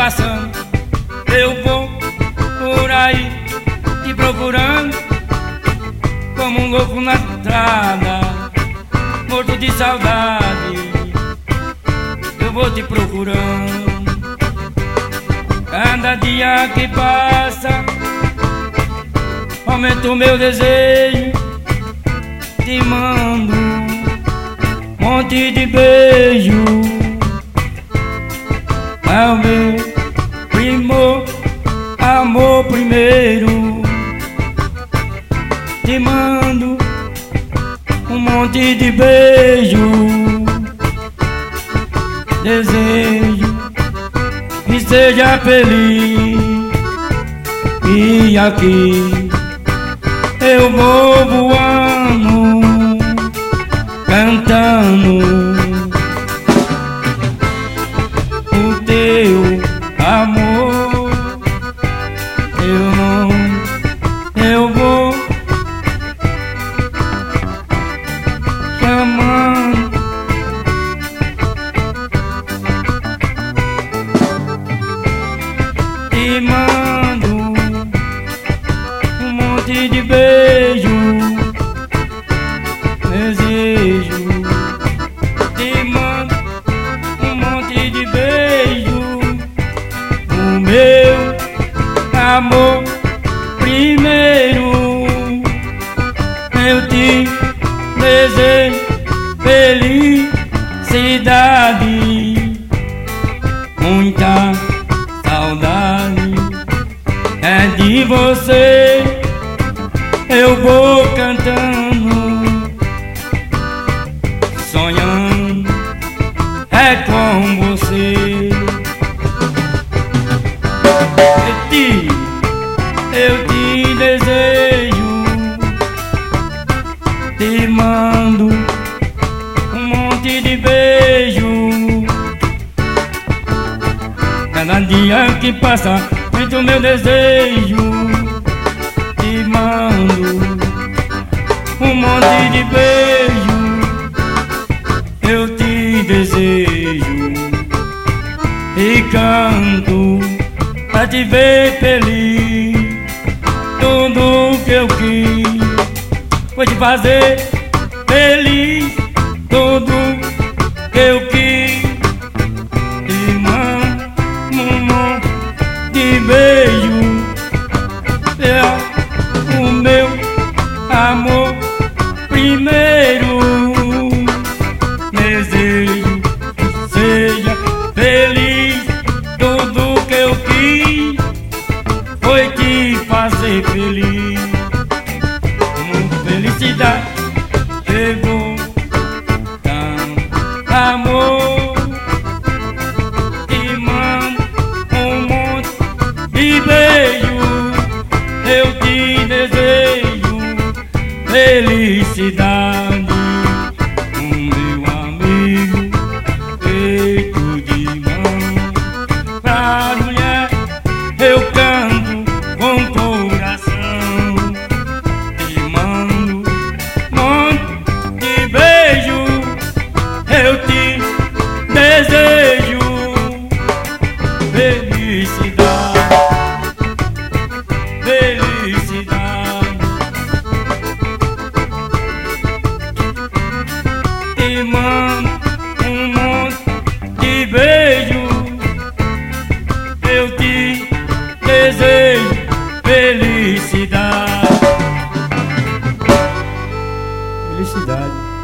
passando, eu vou por aí te procurando, como um louco na estrada, morto de saudade. Eu vou te procurando. Cada dia que passa aumenta o meu desejo. Te mando um monte de beijo. Ao meu amor primeiro. Te mando um monte de beijo. Desejo que seja feliz. E aqui eu vou voando, cantando o teu amor. Eu vou chamando. Te mando um monte de beijo. Desejo. Te mando um monte de beijo. O meu amor primeiro. Eu te desejo felicidade. Muita saudade é de você. Eu vou cantando, sonhando é com você. Eu te desejo, te mando um monte de beijo. Cada dia que passa, aumenta o meu desejo. Te mando um monte de beijo. Eu te desejo e canto pra te ver feliz. Tudo que eu quis foi te fazer feliz. Tudo que eu quis. Te mando um monte de beijo. É o meu amor primeiro. Desejo que seja feliz. Tudo que eu quis foi te fazer feliz. Com felicidade chegou tanto amor. Te mando um monte de beijo. Eu te desejo felicidade. O meu amigo feito de mão pra mulher, eu canto com coração. Te mando um monte de beijo. Eu te desejo felicidade. Felicidade. Te mando um monte de beijo. Eu te desejo felicidade. Felicidade.